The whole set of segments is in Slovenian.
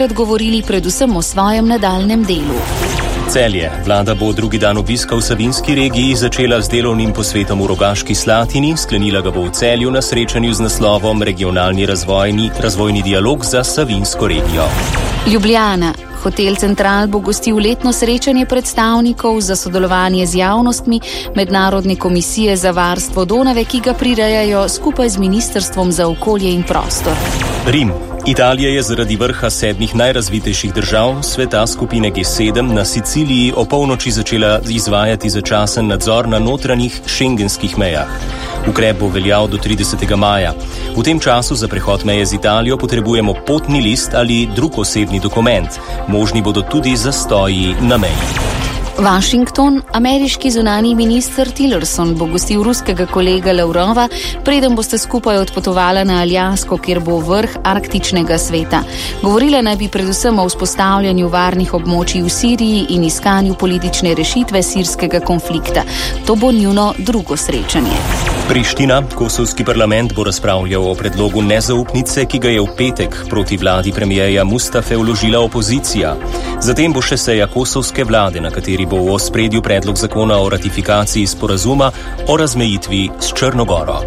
odgovorili predvsem o svojem nadaljnjem delu. Celje. Vlada bo drugi dan obiska v Savinjski regiji začela z delovnim posvetom v Rogaški Slatini, sklenila ga bo v Celju na srečanju z naslovom Regionalni razvojni dialog za Savinjsko regijo. Ljubljana. Hotel Central bo gostil letno srečanje predstavnikov za sodelovanje z javnostmi Mednarodne komisije za varstvo Donave, ki ga prirejajo skupaj z Ministrstvom za okolje in prostor. Rim. Italija je zaradi vrha 7 najrazvitejših držav sveta skupine G7 na Siciliji opolnoči začela izvajati začasen nadzor na notranjih šengenskih mejah. Ukrep bo veljal do 30. maja. V tem času za prehod meje z Italijo potrebujemo potni list ali drug osebni dokument. Možni bodo tudi zastoji na meji. Washington. Ameriški zunanji minister Tillerson bo gostil ruskega kolega Lavrova, preden boste skupaj odpotovala na Aljasko, kjer bo vrh Arktičnega sveta. Govorila naj bi predvsem o vzpostavljanju varnih območij v Siriji in iskanju politične rešitve sirskega konflikta. To bo njuno drugo srečanje. Priština. Kosovski parlament bo razpravljal o predlogu nezaupnice, ki ga je v petek proti vladi premijeja Mustafe vložila opozicija. Zatem bo še seja kosovske vlade, na kateri bo v ospredju predlog zakona o ratifikaciji sporazuma o razmejitvi s Črnogoro.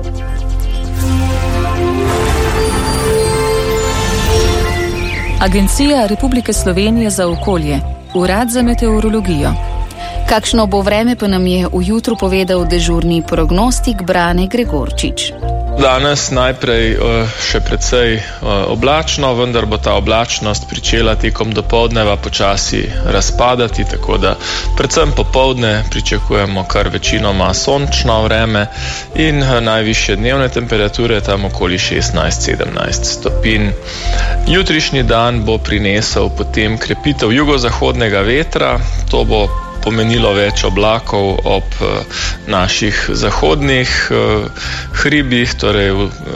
Agencija Republike Slovenije za okolje. Urad za meteorologijo. Kakšno bo vreme, pa nam je ujutro povedal dežurni prognostik Brane Gregorčič. Danes najprej še precej oblačno, vendar bo ta oblačnost pričela tekom dopoldneva počasi razpadati, tako da predvsem popoldne pričakujemo kar večinoma sončno vreme in najvišje dnevne temperature tam okoli 16-17 stopinj. Jutrišnji dan bo prinesel potem krepitev jugozahodnega vetra, to bo pomenilo več oblakov ob naših zahodnih hribih, torej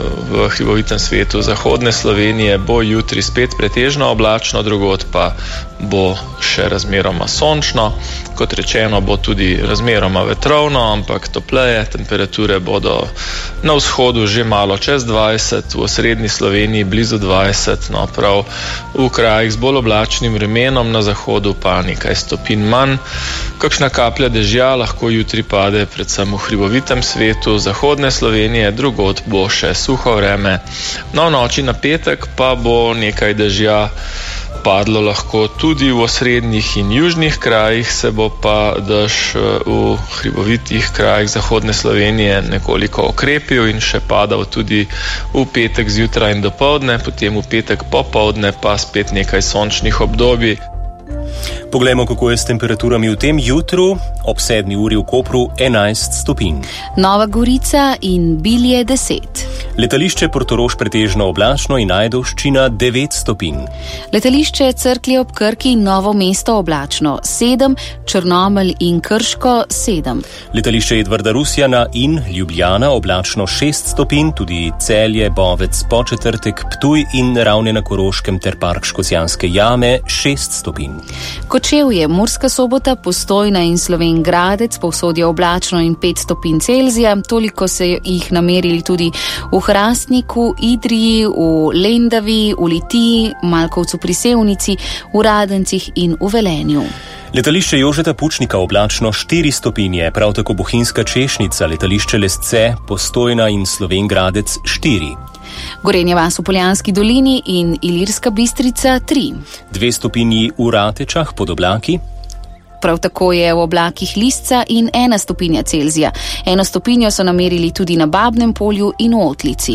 v hribovitem svetu zahodne Slovenije bo jutri spet pretežno oblačno, drugod pa bo še razmeroma sončno. Kot rečeno, bo tudi razmeroma vetrovno, ampak topleje, temperature bodo na vzhodu že malo čez 20, v osrednji Sloveniji blizu 20, no prav v krajih z bolj oblačnim vremenom, na zahodu pa nekaj stopinj manj. Kakšna kaplja dežja lahko jutri pade predvsem v hribovitem svetu zahodne Slovenije, drugod bo še suho vreme. No, v noči na petek pa bo nekaj dežja padlo lahko tudi v osrednjih in južnih krajih, se bo pa dež v hribovitih krajih zahodne Slovenije nekoliko okrepil in še padal tudi v petek zjutraj in dopoldne, potem v petek popoldne pa spet nekaj sončnih obdobij. Poglejmo, kako je s temperaturami v tem jutru. Ob 7 uri v Kopru 11 stopinj. Nova Gorica in Bilje 10. Letališče Portorož pretežno oblačno in Ajdovščina 9 stopinj. Letališče Cerklje ob Krki in Novo mesto oblačno 7, Črnomelj in Krško 7. Letališče Edvarda Rusjana in Ljubljana oblačno 6 stopinj, tudi Celje, Bovec, Podčetrtek, Ptuj in Ravne na Koroškem ter Park Škocjanske jame 6 stopinj. Kočevje, Murska Sobota, Postojna in Slovenj Gradec povsod je oblačno in 5 stopinj Celzija, toliko se jih namerili tudi v Hrastniku, Idriji, v Lendavi, v Litiji, Malkovcu pri Sevnici, v Radencih in v Velenju. Letališče Jožeta Pučnika oblačno 4 stopinje, prav tako Bohinjska Češnica, letališče Lesce, Postojna in Slovenj Gradec 4. Gorenja vas v Poljanski dolini in Ilirska Bistrica 3. 2 stopinji v Ratečah pod oblaki. Prav tako je v oblakih Lisca in 1 stopinja Celzija. 1 stopinjo so namerili tudi na Babnem polju in v Otlici.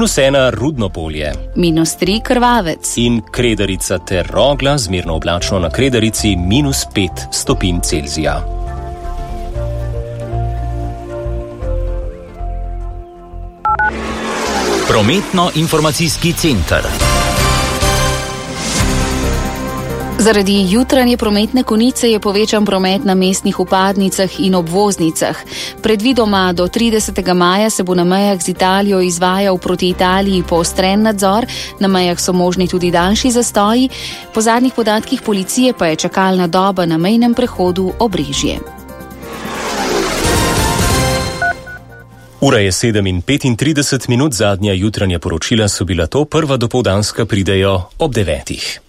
-1 Rudno polje. -3 Krvavec. In Kredarica ter Rogla, zmerno oblačno na Kredarici, -5 stopinj Celzija. Prometno-informacijski center. Zaradi jutranje prometne konice je povečan promet na mestnih vpadnicah in obvoznicah. Predvidoma do 30. maja se bo na mejah z Italijo izvajal proti Italiji poostren nadzor, na mejah so možni tudi daljši zastoji, po zadnjih podatkih policije pa je čakalna doba na mejnem prehodu Obrežje. Ura je 7:35, zadnja jutranja poročila so bila to, prva dopoldanska pridejo ob 9.